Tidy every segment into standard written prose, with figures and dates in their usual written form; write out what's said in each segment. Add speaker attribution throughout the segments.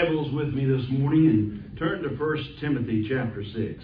Speaker 1: Bibles with me this morning and turn to 1 Timothy chapter 6.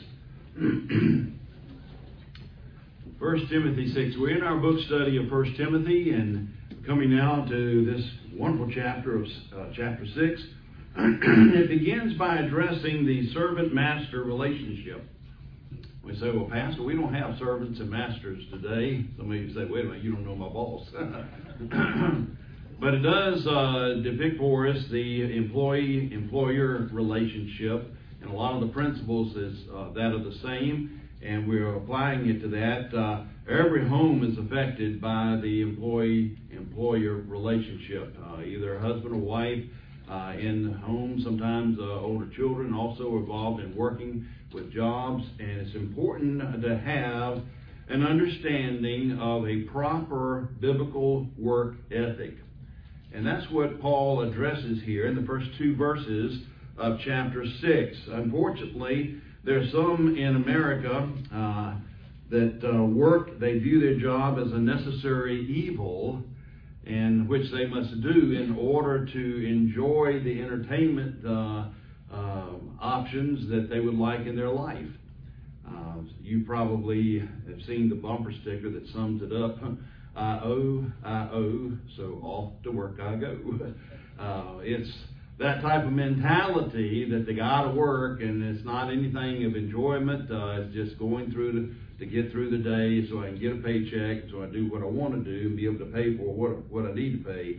Speaker 1: 1 Timothy 6. We're in our book study of 1 Timothy and coming now to this wonderful chapter of chapter 6. It begins by addressing the servant-master relationship. We say, well, Pastor, we don't have servants and masters today. Some of you say, wait a minute, you don't know my boss. But it does depict for us the employee-employer relationship, and a lot of the principles is that are the same, and we're applying it to that. Every home is affected by the employee-employer relationship, either husband or wife in home, sometimes older children also involved in working with jobs, and it's important to have an understanding of a proper biblical work ethic. And that's what Paul addresses here in the first two verses of chapter 6. Unfortunately, there's some in America that they view their job as a necessary evil, and which they must do in order to enjoy the entertainment options that they would like in their life. You probably have seen the bumper sticker that sums it up. I owe, so off to work I go. It's that type of mentality that they got to work, and it's not anything of enjoyment. It's just going through to get through the day so I can get a paycheck, so I do what I want to do and be able to pay for what I need to pay.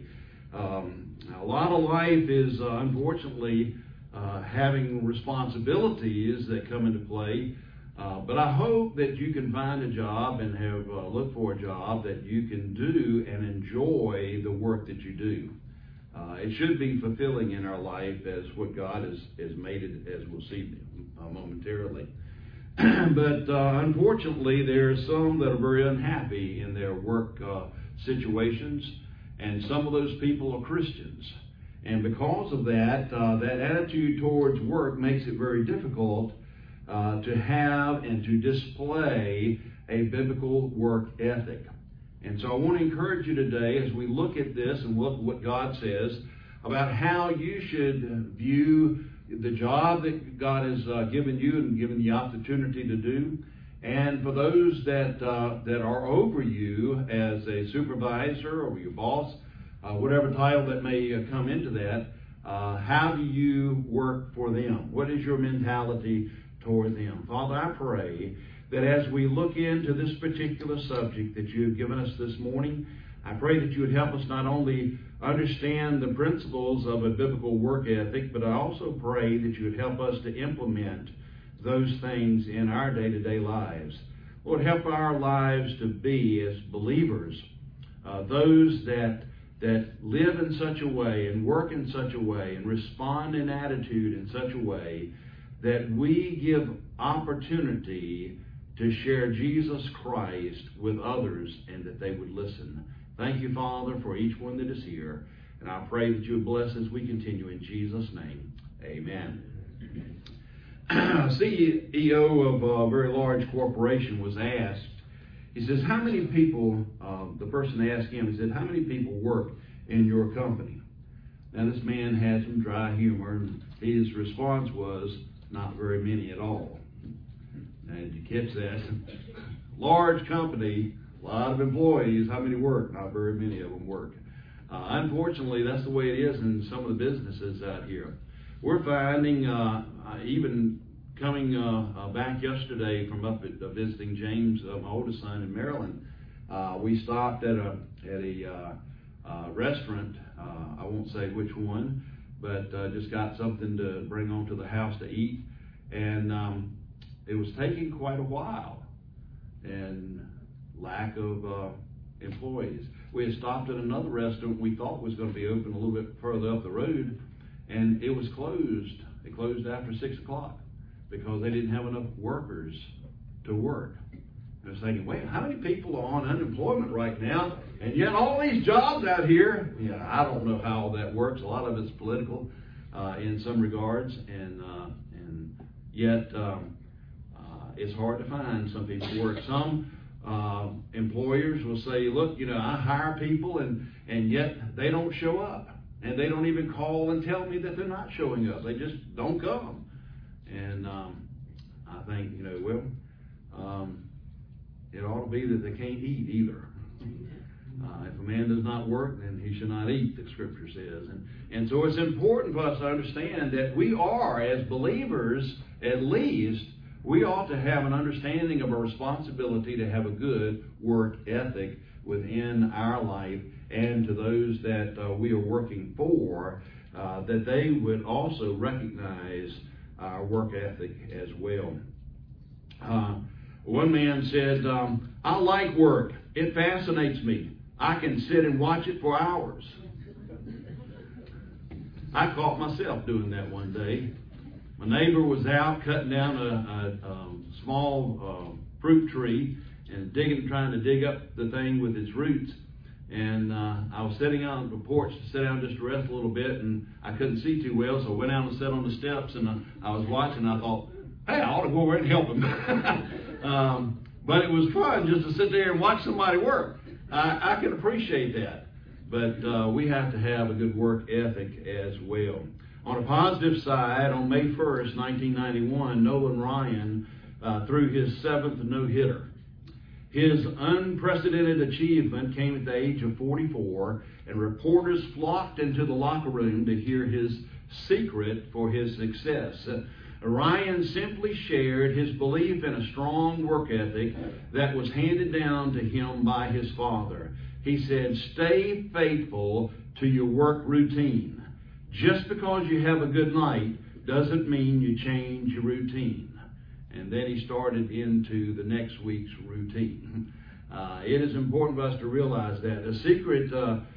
Speaker 1: A lot of life is, unfortunately, having responsibilities that come into play. But I hope that you can find a job and have look for a job that you can do and enjoy the work that you do. It should be fulfilling in our life as what God has made it, as we'll see momentarily. But unfortunately, there are some that are very unhappy in their work situations, and some of those people are Christians. And because of that, that attitude towards work makes it very difficult to have and to display a biblical work ethic. And so I want to encourage you today as we look at this and look what God says about how you should view the job that God has given you and given the opportunity to do. And for those that are over you as a supervisor or your boss, whatever title that may come into that, how do you work for them? What is your mentality toward them? Father, I pray that as we look into this particular subject that you have given us this morning, I pray that you would help us not only understand the principles of a biblical work ethic, but I also pray that you would help us to implement those things in our day-to-day lives. Lord, help our lives to be, as believers, those that live in such a way and work in such a way and respond in attitude in such a way that we give opportunity to share Jesus Christ with others and that they would listen. Thank you, Father, for each one that is here. And I pray that you would bless as we continue in Jesus' name. Amen. A CEO of a very large corporation was asked, he says, how many people, the person asked him, he said, how many people work in your company? Now this man had some dry humor, and his response was, not very many at all. Now, did you catch that? Large company, a lot of employees, how many work? Not very many of them work. Unfortunately, that's the way it is in some of the businesses out here. We're finding, even coming back yesterday from up at visiting James, my oldest son in Maryland, we stopped at a restaurant. I won't say which one, but just got something to bring home to the house to eat. And it was taking quite a while, and lack of employees. We had stopped at another restaurant we thought was going to be open a little bit further up the road, and it was closed. It closed after 6 o'clock because they didn't have enough workers to work. I was thinking, wait, how many people are on unemployment right now? And yet all these jobs out here, I don't know how all that works. A lot of it's political in some regards, and yet it's hard to find some people to work. Some employers will say, look, I hire people and yet they don't show up. And they don't even call and tell me that they're not showing up. They just don't come. And I think, it ought to be that they can't eat either. If a man does not work, then he should not eat, the Scripture says. And so it's important for us to understand that we are, as believers, at least, we ought to have an understanding of our responsibility to have a good work ethic within our life, and to those that we are working for, that they would also recognize our work ethic as well. One man said, I like work. It fascinates me. I can sit and watch it for hours. I caught myself doing that one day. My neighbor was out cutting down a small fruit tree and trying to dig up the thing with its roots. And I was sitting out on the porch to sit down just to rest a little bit, and I couldn't see too well, so I went out and sat on the steps, and I was watching, and I thought, hey, I ought to go over and help him. But it was fun just to sit there and watch somebody work. I can appreciate that. But we have to have a good work ethic as well. On a positive side, on May 1st, 1991, Nolan Ryan threw his 7th no-hitter. His unprecedented achievement came at the age of 44, and reporters flocked into the locker room to hear his secret for his success. Ryan simply shared his belief in a strong work ethic that was handed down to him by his father. He said, stay faithful to your work routine. Just because you have a good night doesn't mean you change your routine. And then he started into the next week's routine. It is important for us to realize that the secret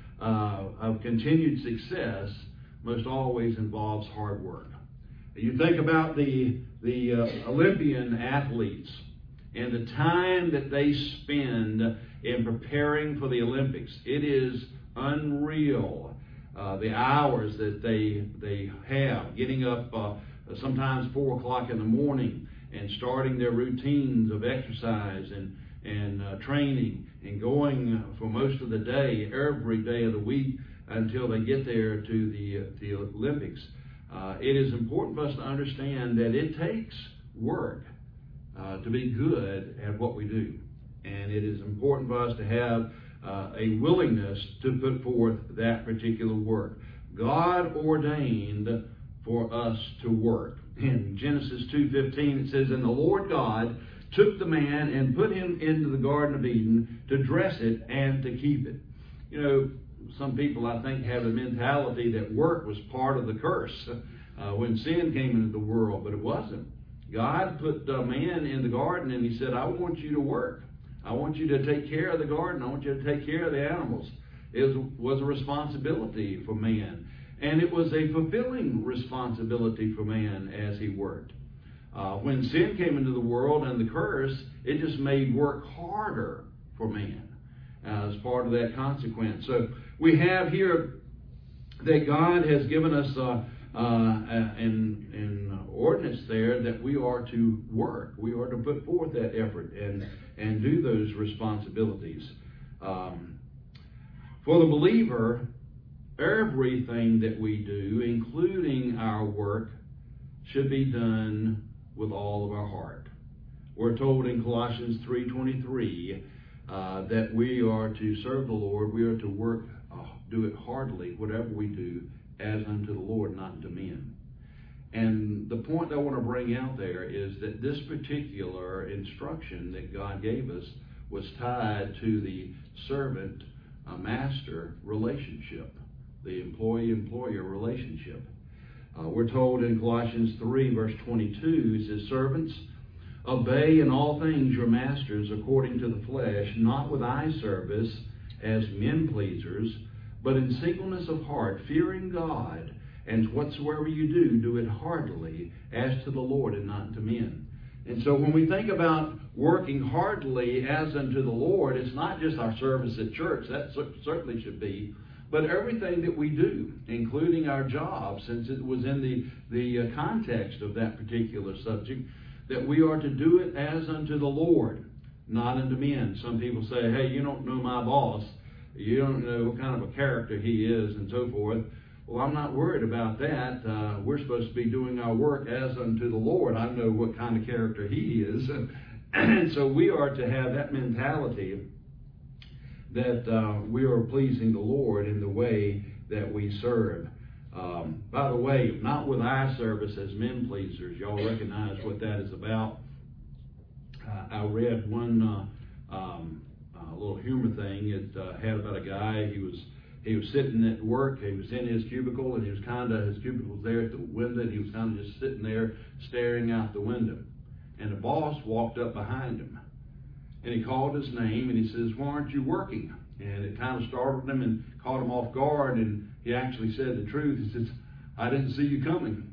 Speaker 1: of continued success most always involves hard work. You think about the Olympian athletes and the time that they spend in preparing for the Olympics. It is unreal. The hours that they have, getting up sometimes 4 o'clock in the morning and starting their routines of exercise and training and going for most of the day, every day of the week, until they get there to the Olympics. It is important for us to understand that it takes work to be good at what we do. And it is important for us to have a willingness to put forth that particular work. God ordained for us to work. In Genesis 2:15 it says, and the Lord God took the man and put him into the Garden of Eden to dress it and to keep it. Some people, I think, have the mentality that work was part of the curse when sin came into the world, but it wasn't. God put man in the garden, and he said, I want you to work. I want you to take care of the garden. I want you to take care of the animals. It was a responsibility for man. And it was a fulfilling responsibility for man as he worked. When sin came into the world and the curse, it just made work harder for man as part of that consequence. So we have here that God has given us an ordinance there that we are to work. We are to put forth that effort and do those responsibilities. For the believer, everything that we do, including our work, should be done with all of our heart. We're told in Colossians 3:23 that we are to serve the Lord. We are to work, do it heartily, whatever we do, as unto the Lord, not unto men. And the point I want to bring out there is that this particular instruction that God gave us was tied to the servant-master relationship, the employee-employer relationship. We're told in Colossians 3, verse 22, it says, servants, obey in all things your masters according to the flesh, not with eye service as men pleasers, but in singleness of heart, fearing God, and whatsoever you do, do it heartily as to the Lord and not to men. And so when we think about working heartily as unto the Lord, it's not just our service at church, that certainly should be, but everything that we do, including our job, since it was in the context of that particular subject, that we are to do it as unto the Lord, not unto men. Some people say, hey, you don't know my boss. You don't know what kind of a character he is and so forth. Well, I'm not worried about that. We're supposed to be doing our work as unto the Lord. I know what kind of character He is. And so we are to have that mentality that we are pleasing the Lord in the way that we serve. By the way, not with eye service as men pleasers. Y'all recognize what that is about. I read one little humor thing. It had about a guy. He was sitting at work. He was in his cubicle, and his cubicle's there at the window, and he was kind of just sitting there staring out the window. And the boss walked up behind him, and he called his name, and he says, "Why aren't you working?" And it kind of startled him and caught him off guard, and he actually said the truth. He says, "I didn't see you coming."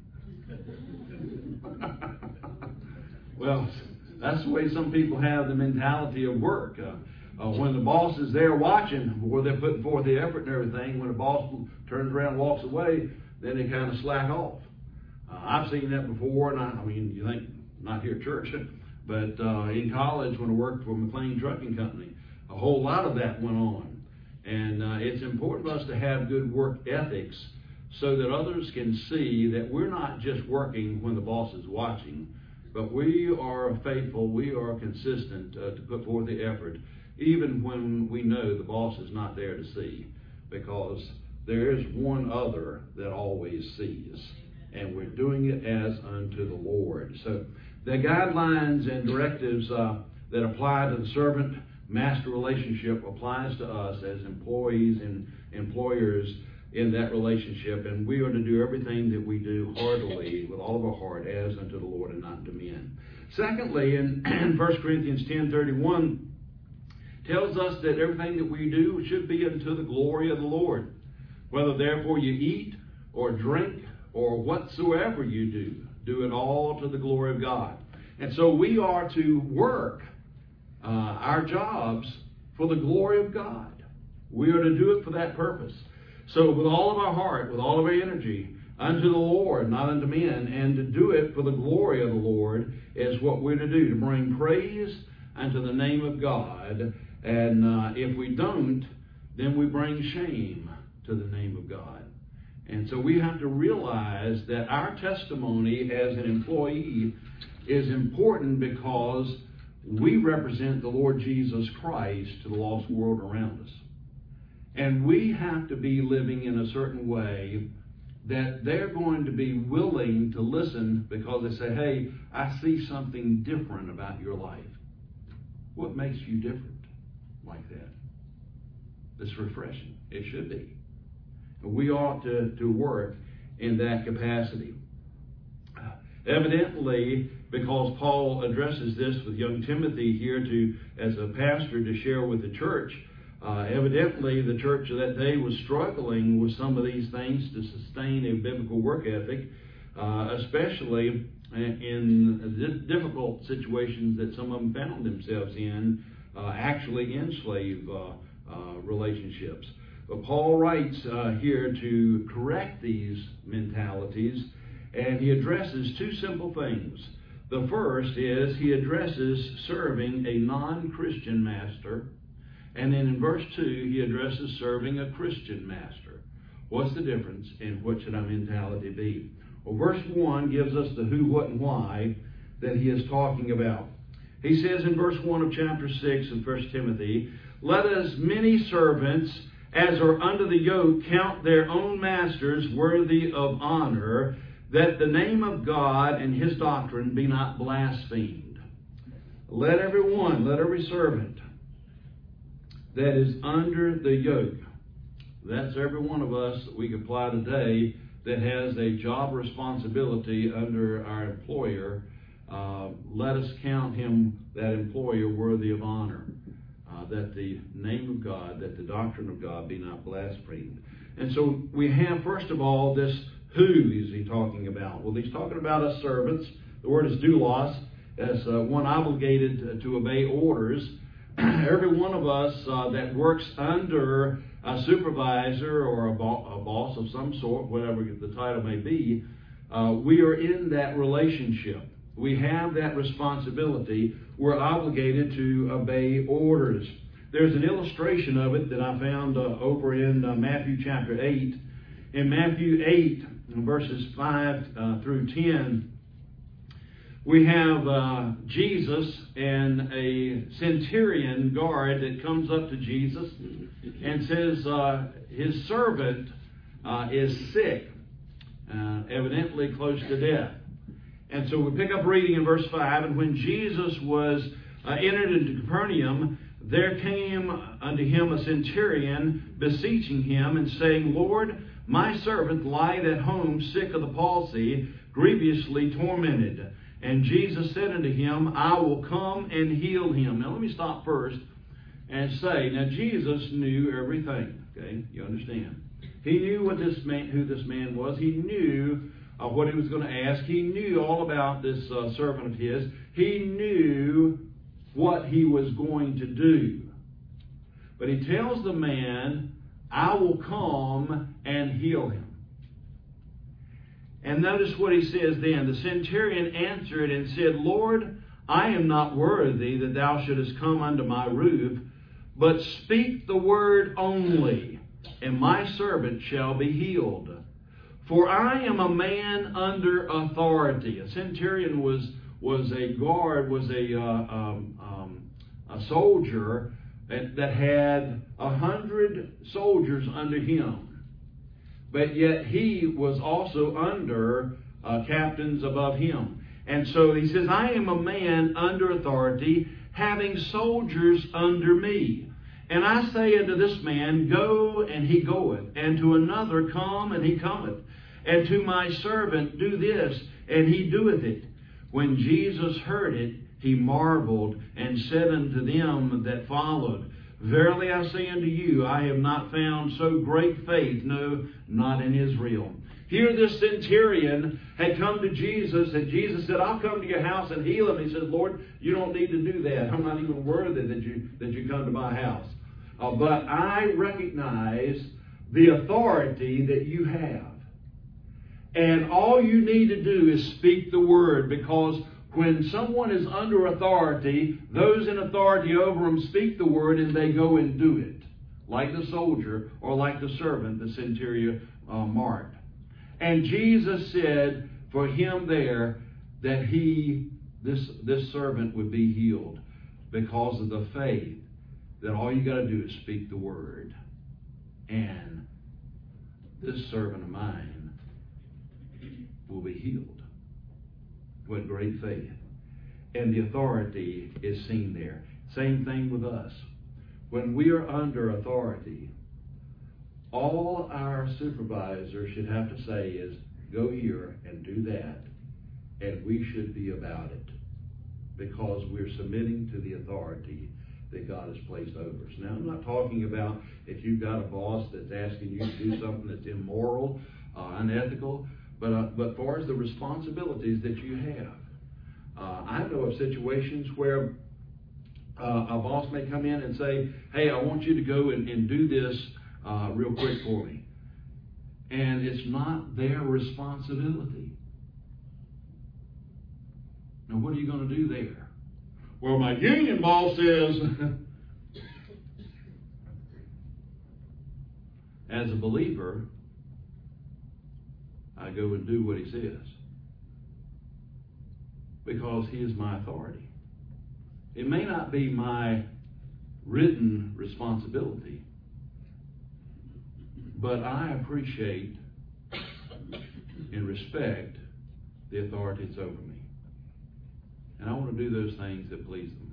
Speaker 1: Well, that's the way some people have the mentality of work. When the boss is there watching, where they're putting forth the effort and everything, when the boss turns around and walks away, then they kind of slack off. I've seen that before, and I mean, you think, not here at church, but in college when I worked for McLean Trucking Company, a whole lot of that went on. And it's important for us to have good work ethics so that others can see that we're not just working when the boss is watching, but we are faithful, we are consistent to put forth the effort, even when we know the boss is not there to see, because there is one other that always sees, and we're doing it as unto the Lord. So the guidelines and directives that apply to the servant-master relationship applies to us as employees and employers in that relationship, and we are to do everything that we do heartily with all of our heart as unto the Lord and not to men. Secondly, in 1 Corinthians 10:31, tells us that everything that we do should be unto the glory of the Lord. Whether therefore you eat or drink or whatsoever you do, do it all to the glory of God. And so we are to work our jobs for the glory of God. We are to do it for that purpose. So with all of our heart, with all of our energy, unto the Lord, not unto men, and to do it for the glory of the Lord is what we're to do, to bring praise unto the name of God. And if we don't, then we bring shame to the name of God. And so we have to realize that our testimony as an employee is important because we represent the Lord Jesus Christ to the lost world around us. And we have to be living in a certain way that they're going to be willing to listen because they say, "Hey, I see something different about your life." What makes you different like that? It's refreshing. It should be. We ought to work in that capacity. Evidently, because Paul addresses this with young Timothy here as a pastor to share with the church, evidently the church of that day was struggling with some of these things to sustain a biblical work ethic, especially in difficult situations that some of them found themselves in, actually in slave relationships. But Paul writes here to correct these mentalities, and he addresses two simple things. The first is he addresses serving a non-Christian master, and then in verse 2 he addresses serving a Christian master. What's the difference, and what should our mentality be? Well, verse 1 gives us the who, what, and why that he is talking about. He says in verse 1 of chapter 6 of 1 Timothy, "Let as many servants as are under the yoke count their own masters worthy of honor, that the name of God and his doctrine be not blasphemed." Let every servant that is under the yoke, that's every one of us that we can apply today that has a job responsibility under our employer, let us count him, that employer, worthy of honor. That the name of God, that the doctrine of God be not blasphemed. And so we have, first of all, this who is he talking about? Well, he's talking about us servants. The word is doulos, as one obligated to obey orders. Every one of us that works under a supervisor or a boss of some sort, whatever the title may be, we are in that relationship. We have that responsibility. We're obligated to obey orders. There's an illustration of it that I found over in Matthew chapter 8. in Matthew 8, verses 5 through 10, we have Jesus and a centurion guard that comes up to Jesus and says his servant is sick, evidently close to death. And so we pick up reading in verse 5, and when Jesus was entered into Capernaum, there came unto him a centurion, beseeching him, and saying, Lord, my servant lieth at home sick of the palsy, grievously tormented. And Jesus said unto him, I will come and heal him. Now let me stop first and say, now Jesus knew everything. Okay, you understand? He knew what this man, who this man was. He knew what he was going to ask. He knew all about this servant of his. He knew what he was going to do. But he tells the man, I will come and heal him. And notice what he says then. The centurion answered and said, Lord, I am not worthy that thou shouldest come under my roof, but speak the word only, and my servant shall be healed. For I am a man under authority. A centurion was a guard, was a soldier that had 100 soldiers under him. But yet he was also under captains above him. And so he says, I am a man under authority, having soldiers under me. And I say unto this man, Go, and he goeth. And to another, Come, and he cometh. And to my servant, Do this, and he doeth it. When Jesus heard it, he marveled, and said unto them that followed, Verily I say unto you, I have not found so great faith, no, not in Israel. Here this centurion had come to Jesus, and Jesus said, I'll come to your house and heal him. He said, Lord, you don't need to do that. I'm not even worthy that you come to my house. But I recognize the authority that you have. And all you need to do is speak the word, because when someone is under authority, those in authority over them speak the word and they go and do it. Like the soldier or like the servant, the centurion marked. And Jesus said for him there that this servant would be healed because of the faith that all you got to do is speak the word. And this servant of mine will be healed. What great faith. And the authority is seen there. Same thing with us. When we are under authority, all our supervisor should have to say is, go here and do that. And we should be about it. Because we're submitting to the authority that God has placed over us. Now, I'm not talking about if you've got a boss that's asking you to do something that's immoral, unethical, but far as the responsibilities that you have. I know of situations where a boss may come in and say, hey, I want you to go and do this real quick for me. And it's not their responsibility. Now, what are you going to do there? Well, my union boss says, as a believer, I go and do what he says. Because he is my authority. It may not be my written responsibility, but I appreciate and respect the authority that's over me. And I want to do those things that please them.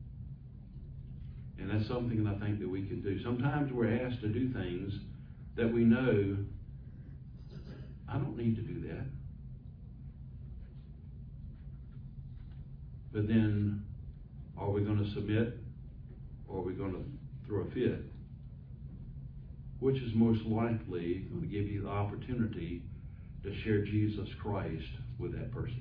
Speaker 1: And that's something that I think that we can do. Sometimes we're asked to do things that we know, I don't need to do that. But then, are we going to submit, or are we going to throw a fit? Which is most likely going to give you the opportunity to share Jesus Christ with that person?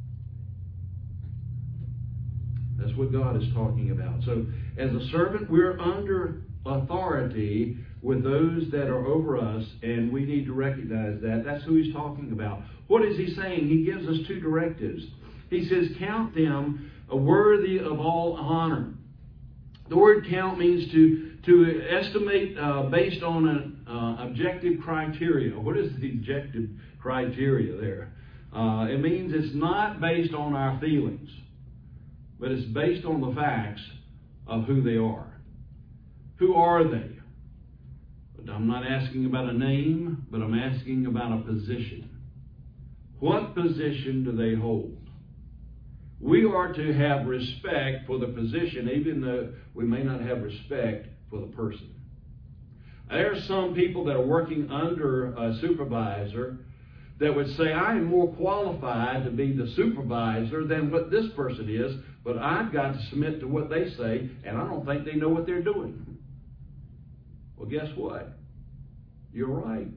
Speaker 1: That's what God is talking about. So, as a servant, we're under authority with those that are over us, and we need to recognize that. That's who he's talking about. What is he saying? He gives us two directives. He says, count them worthy of all honor. The word count means to estimate based on an objective criteria. What is the objective criteria there? It means it's not based on our feelings, but it's based on the facts of who they are. Who are they? I'm not asking about a name, but I'm asking about a position. What position do they hold? We are to have respect for the position, even though we may not have respect for the person. There are some people that are working under a supervisor that would say, I am more qualified to be the supervisor than what this person is, but I've got to submit to what they say, and I don't think they know what they're doing. Well, guess what? You're right.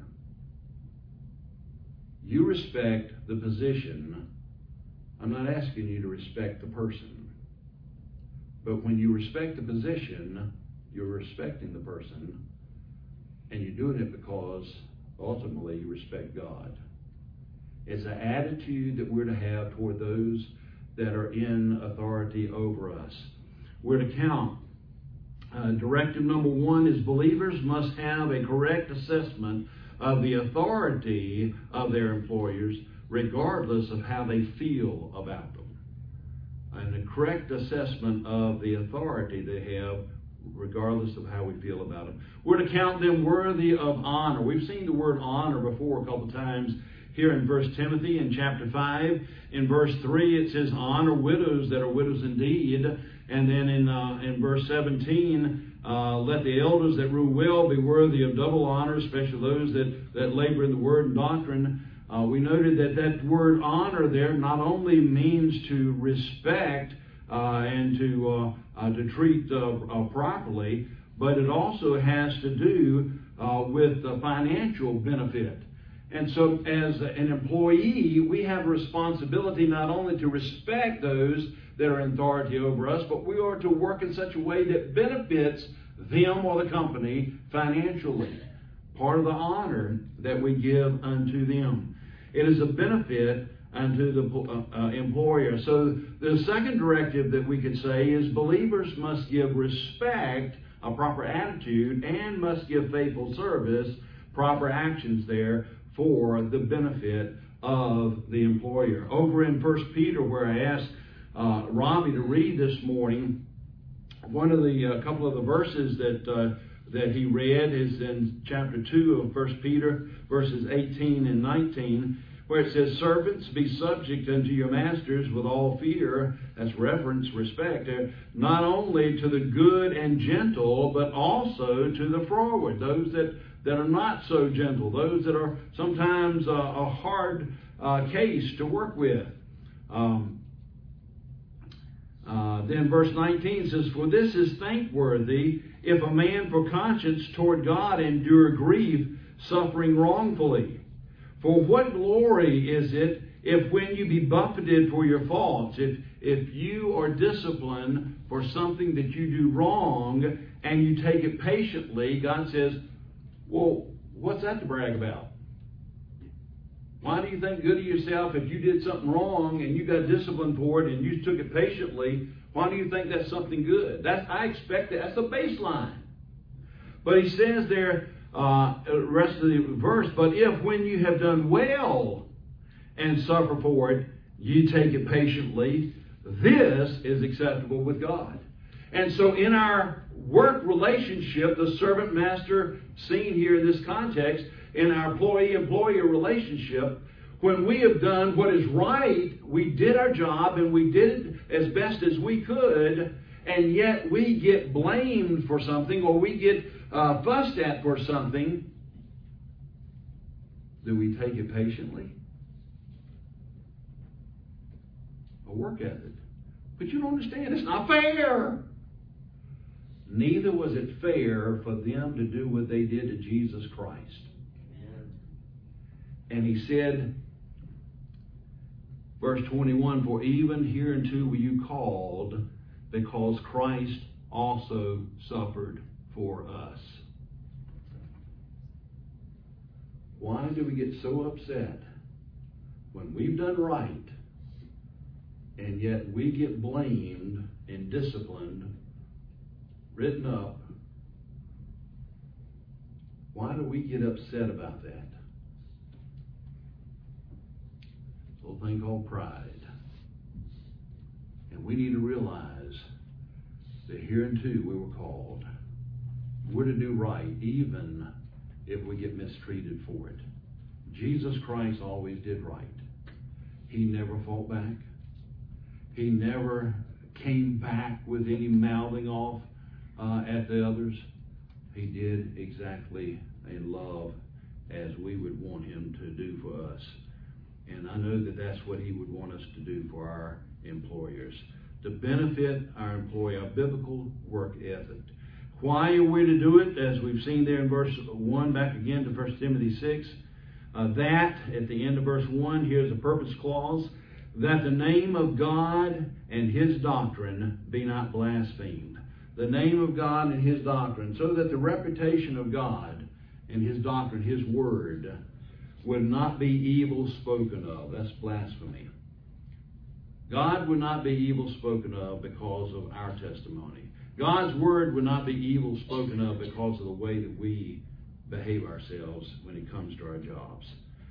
Speaker 1: You respect the position. I'm not asking you to respect the person. But when you respect the position, you're respecting the person, and you're doing it because ultimately you respect God. It's an attitude that we're to have toward those that are in authority over us. We're to count. Directive number 1 is believers must have a correct assessment of the authority of their employers, regardless of how they feel about them. And a correct assessment of the authority they have, regardless of how we feel about them. We're to count them worthy of honor. We've seen the word honor before a couple times here in 1 Timothy in chapter 5. In verse 3 it says, honor widows that are widows indeed. And then in verse 17, let the elders that rule well be worthy of double honor, especially those that labor in the word and doctrine. We noted that word honor there not only means to respect and to treat properly, but it also has to do with financial benefit. And so as an employee, we have a responsibility not only to respect those that are in authority over us, but we are to work in such a way that benefits them or the company financially. Part of the honor that we give unto them. It is a benefit unto the employer. So the second directive that we could say is believers must give respect, a proper attitude, and must give faithful service, proper actions there, for the benefit of the employer. Over in 1 Peter, where I asked Robbie to read this morning, one of the couple of the verses that he read is in chapter 2 of 1 Peter, verses 18 and 19, where it says, servants, be subject unto your masters with all fear, that's reverence, respect, not only to the good and gentle, but also to the froward, those that are not so gentle, those that are sometimes a hard case to work with. Then verse 19 says, for this is thankworthy if a man for conscience toward God endure grief, suffering wrongfully. For what glory is it if when you be buffeted for your faults, if you are disciplined for something that you do wrong and you take it patiently, God says, well, what's that to brag about? Why do you think good of yourself if you did something wrong and you got disciplined for it and you took it patiently? Why do you think that's something good? I expect that's a baseline. But he says there, the rest of the verse, but if when you have done well and suffer for it, you take it patiently, this is acceptable with God. And so in our work relationship, the servant-master seen here in this context, in our employee-employer relationship, when we have done what is right, we did our job and we did it as best as we could, and yet we get blamed for something or we get fussed at for something, do we take it patiently? A work ethic. But you don't understand, it's not fair. Neither was it fair for them to do what they did to Jesus Christ. Amen. And he said, verse 21, for even hereunto were you called, because Christ also suffered for us. Why do we get so upset when we've done right, and yet we get blamed and disciplined written up. Why do we get upset about that? It's a little thing called pride. And we need to realize that hereunto we were called. We're to do right, even if we get mistreated for it. Jesus Christ always did right. He never fought back. He never came back with any mouthing off at the others. He did exactly in love as we would want him to do for us. And I know that that's what he would want us to do for our employers. To benefit our employer, a biblical work ethic. Why are we to do it? As we've seen there in verse 1, back again to 1 Timothy 6. That, at the end of verse 1, here's a purpose clause. That the name of God and his doctrine be not blasphemed. The name of God and his doctrine. So that the reputation of God and his doctrine, his word, would not be evil spoken of. That's blasphemy. God would not be evil spoken of because of our testimony. God's word would not be evil spoken of because of the way that we behave ourselves when it comes to our jobs.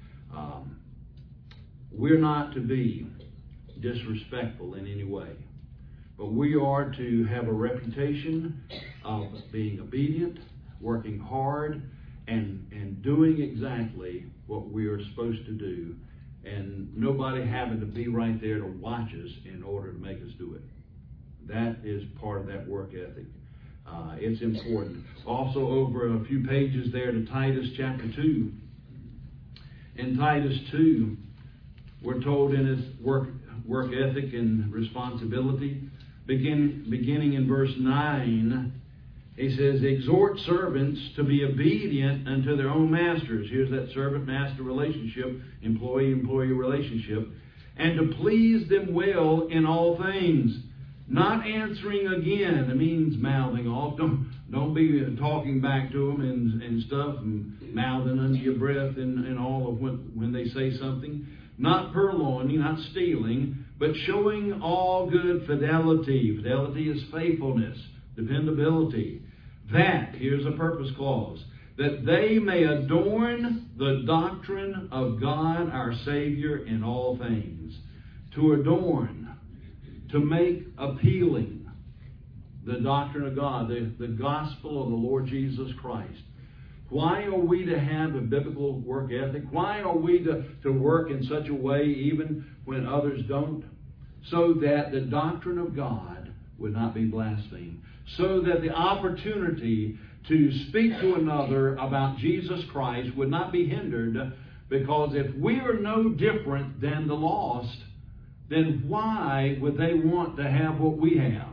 Speaker 1: We're not to be disrespectful in any way, but we are to have a reputation of being obedient, working hard, and doing exactly what we are supposed to do, and nobody having to be right there to watch us in order to make us do it. That is part of that work ethic. It's important. Also, over a few pages there to Titus chapter 2. In Titus 2, we're told in his work ethic and responsibility, beginning in verse 9, he says, exhort servants to be obedient unto their own masters. Here's that servant-master relationship, employee-employee relationship. And to please them well in all things. Not answering again. It means mouthing off. Don't be talking back to them and stuff, and mouthing under your breath and all of when they say something. Not purloining, not stealing, but showing all good fidelity. Fidelity is faithfulness, dependability. That, here's a purpose clause, that they may adorn the doctrine of God our Savior in all things. To adorn, to make appealing the doctrine of God, the gospel of the Lord Jesus Christ. Why are we to have a biblical work ethic? Why are we to work in such a way even when others don't? So that the doctrine of God would not be blasphemed. So that the opportunity to speak to another about Jesus Christ would not be hindered, because if we are no different than the lost, then why would they want to have what we have?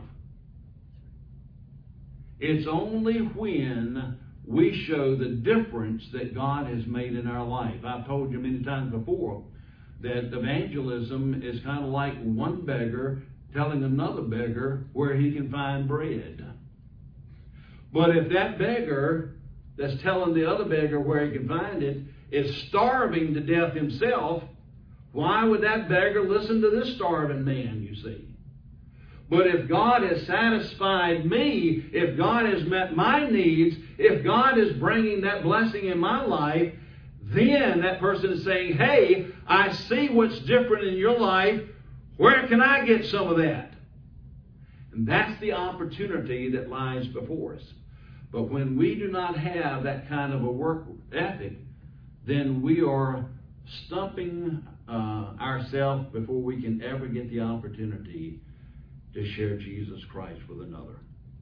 Speaker 1: It's only when we show the difference that God has made in our life. I've told you many times before that evangelism is kind of like one beggar telling another beggar where he can find bread. But if that beggar that's telling the other beggar where he can find it is starving to death himself, why would that beggar listen to this starving man, you see? But if God has satisfied me, if God has met my needs, if God is bringing that blessing in my life, then that person is saying, hey, I see what's different in your life. Where can I get some of that? And that's the opportunity that lies before us. But when we do not have that kind of a work ethic, then we are stumping ourselves before we can ever get the opportunity to share Jesus Christ with another.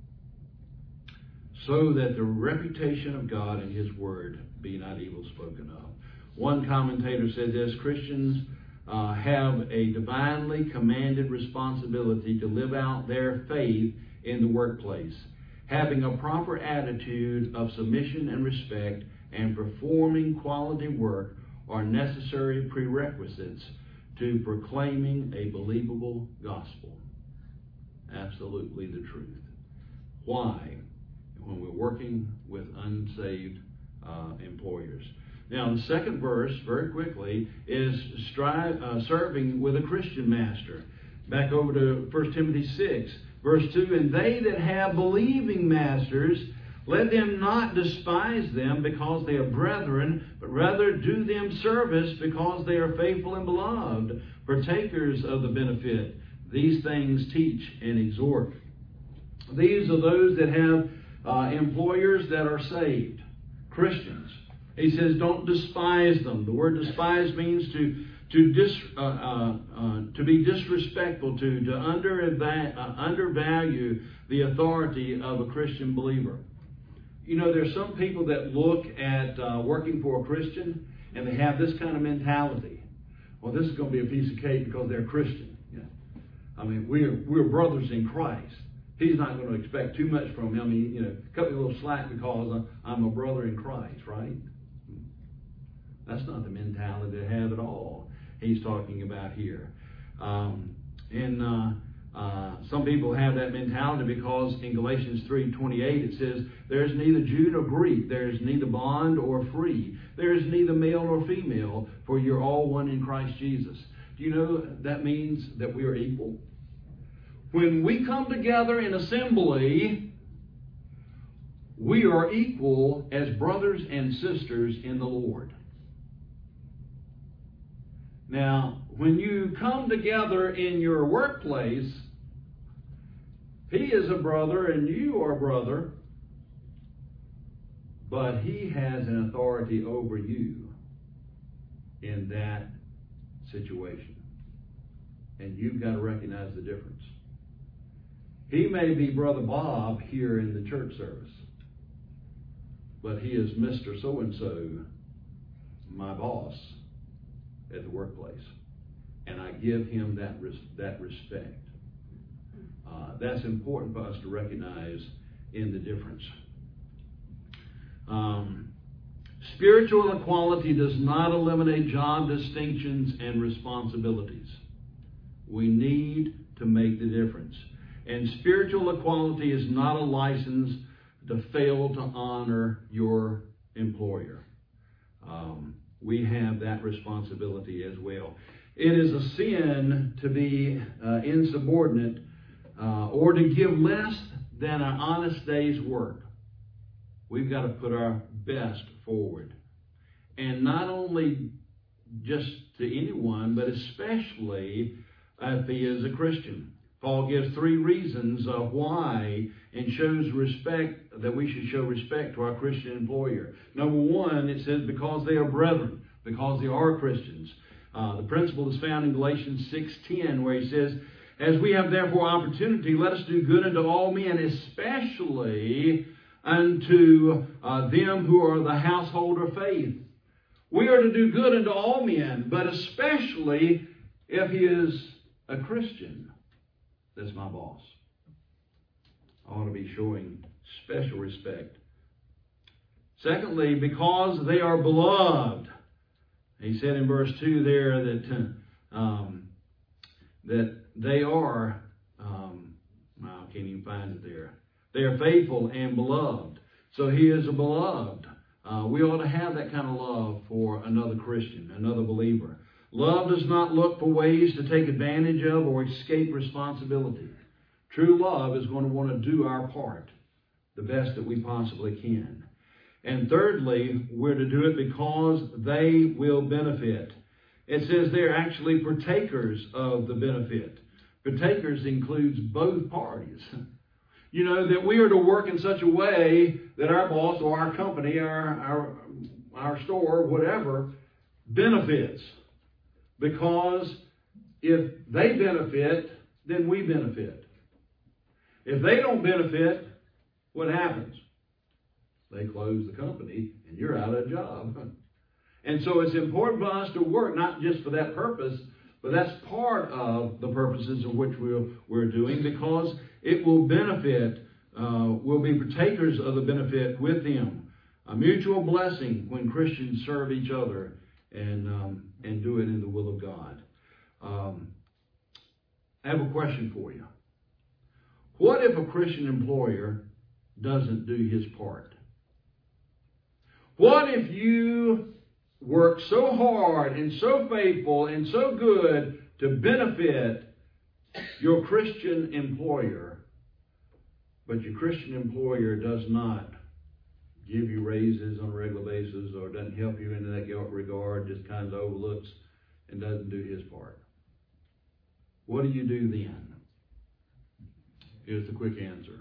Speaker 1: So that the reputation of God and his word be not evil spoken of. One commentator said this: Christians have a divinely commanded responsibility to live out their faith in the workplace. Having a proper attitude of submission and respect and performing quality work are necessary prerequisites to proclaiming a believable gospel. Absolutely the truth. Why? When we're working with unsaved employers. Now, the second verse, very quickly, is serving with a Christian master. Back over to 1 Timothy 6. Verse 2, and they that have believing masters, let them not despise them because they are brethren, but rather do them service because they are faithful and beloved, partakers of the benefit. These things teach and exhort. These are those that have employers that are saved, Christians. He says, don't despise them. The word despise means to be disrespectful, to undervalue the authority of a Christian believer. You know, there's some people that look at working for a Christian and they have this kind of mentality. Well, this is going to be a piece of cake because they're Christian. Yeah. I mean, we're brothers in Christ. He's not going to expect too much from me. I mean, you know, cut me a little slack because I'm a brother in Christ, right? That's not the mentality to have at all. He's talking about here. Some people have that mentality because in Galatians 3:28 it says, there is neither Jew nor Greek, there is neither bond or free, there is neither male nor female, for you're all one in Christ Jesus. Do you know that means that we are equal? When we come together in assembly, we are equal as brothers and sisters in the Lord. Now, when you come together in your workplace, he is a brother and you are a brother, but he has an authority over you in that situation. And you've got to recognize the difference. He may be Brother Bob here in the church service, but he is Mr. So-and-so, my boss at the workplace, and I give him that respect. That's important for us to recognize in the difference. Spiritual equality does not eliminate job distinctions and responsibilities. We need to make the difference. And spiritual equality is not a license to fail to honor your employer. We have that responsibility as well. It is a sin to be insubordinate or to give less than an honest day's work. We've got to put our best forward. And not only just to anyone, but especially if he is a Christian. Paul gives 3 reasons of why and shows respect, that we should show respect to our Christian employer. Number 1, it says because they are brethren, because they are Christians. The principle is found in Galatians 6:10, where he says, as we have therefore opportunity, let us do good unto all men, especially unto them who are the household of faith. We are to do good unto all men, but especially if he is a Christian. That's my boss. I ought to be showing special respect. Secondly, because they are beloved. He said in verse 2 there that they are, I can't even find it there. They are faithful and beloved. So he is a beloved. We ought to have that kind of love for another Christian, another believer. Love does not look for ways to take advantage of or escape responsibility. True love is going to want to do our part the best that we possibly can. And thirdly, we're to do it because they will benefit. It says they're actually partakers of the benefit. Partakers includes both parties. You know, that we are to work in such a way that our boss or our company, our store, whatever, benefits. Because if they benefit, then we benefit. If they don't benefit, what happens? They close the company and you're out of a job. And so it's important for us to work, not just for that purpose, but that's part of the purposes of which we're doing, because it will benefit, we'll be partakers of the benefit with them. A mutual blessing when Christians serve each other and do it in the will of God. I have a question for you. What if a Christian employer doesn't do his part? What if you work so hard and so faithful and so good to benefit your Christian employer, but your Christian employer does not give you raises on a regular basis or doesn't help you in that regard, just kind of overlooks and doesn't do his part, what do you do then? Here's the quick answer.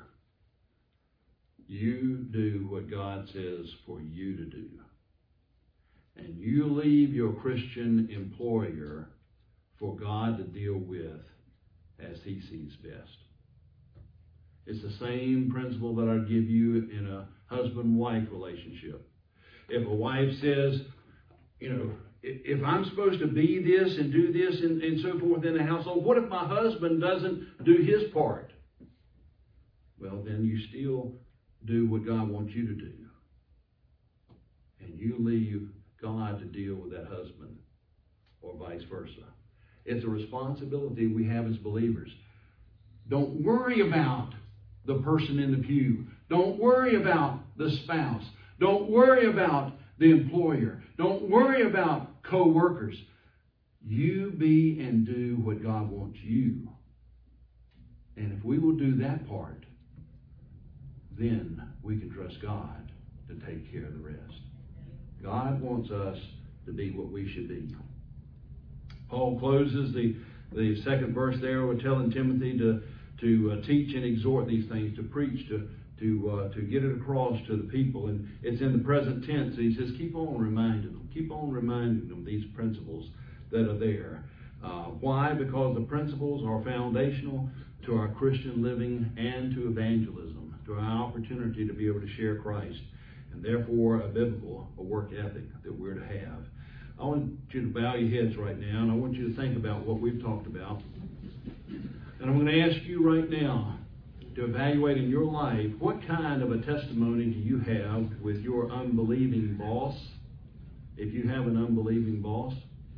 Speaker 1: You do what God says for you to do. And you leave your Christian employer for God to deal with as he sees best. It's the same principle that I'd give you in a husband-wife relationship. If a wife says, if I'm supposed to be this and do this and so forth in the household, what if my husband doesn't do his part? Well, then you still do what God wants you to do. And you leave God to deal with that husband, or vice versa. It's a responsibility we have as believers. Don't worry about the person in the pew. Don't worry about the spouse. Don't worry about the employer. Don't worry about co-workers. You be and do what God wants you. And if we will do that part, then we can trust God to take care of the rest. God wants us to be what we should be. Paul closes the second verse there with telling Timothy to teach and exhort these things, to preach, to get it across to the people. And it's in the present tense. He says, keep on reminding them. Keep on reminding them these principles that are there. Why? Because the principles are foundational to our Christian living and to evangelism, to our opportunity to be able to share Christ, and therefore a biblical work ethic that we're to have. I want you to bow your heads right now, and I want you to think about what we've talked about. And I'm going to ask you right now to evaluate in your life, what kind of a testimony do you have with your unbelieving boss, if you have an unbelieving boss?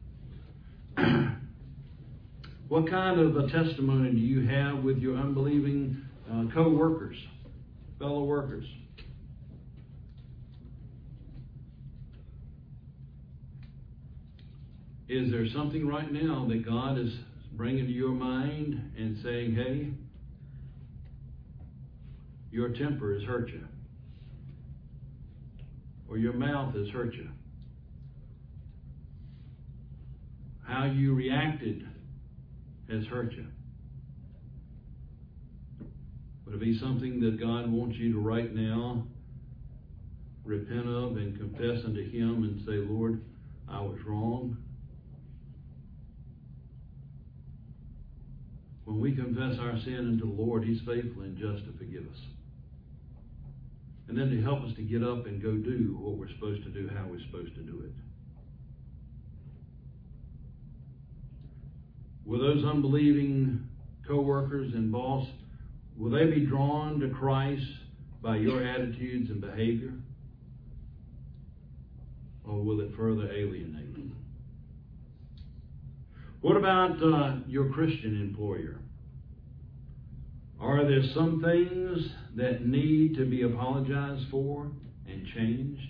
Speaker 1: What kind of a testimony do you have with your unbelieving co-workers, fellow workers? Is there something right now that God is bringing to your mind and saying, hey, your temper has hurt you, or your mouth has hurt you? How you reacted has hurt you? Would it be something that God wants you to right now repent of and confess unto Him and say, Lord, I was wrong? When we confess our sin unto the Lord, He's faithful and just to forgive us. And then to help us to get up and go do what we're supposed to do, how we're supposed to do it. Will those unbelieving co-workers and boss, will they be drawn to Christ by your attitudes and behavior? Or will it further alienate them? What about your Christian employer? Are there some things that need to be apologized for and changed?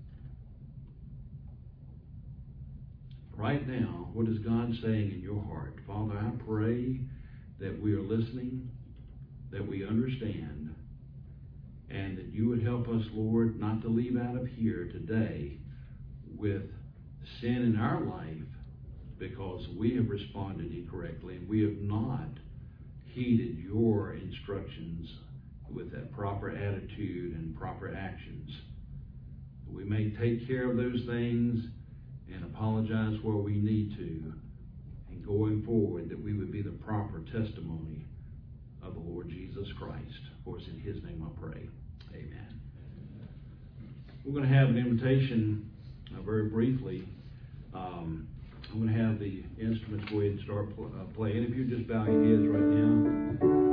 Speaker 1: Right now, what is God saying in your heart? Father, I pray that we are listening, that we understand, and that you would help us, Lord, not to leave out of here today with sin in our life because we have responded incorrectly and we have not heeded your instructions with that proper attitude and proper actions. We may take care of those things and apologize where we need to, and going forward that we would be the proper testimony of the Lord Jesus Christ. Of course, in His name I pray. Amen. We're going to have an invitation very briefly. I'm going to have the instruments go ahead and start playing. If you just bow your heads right now.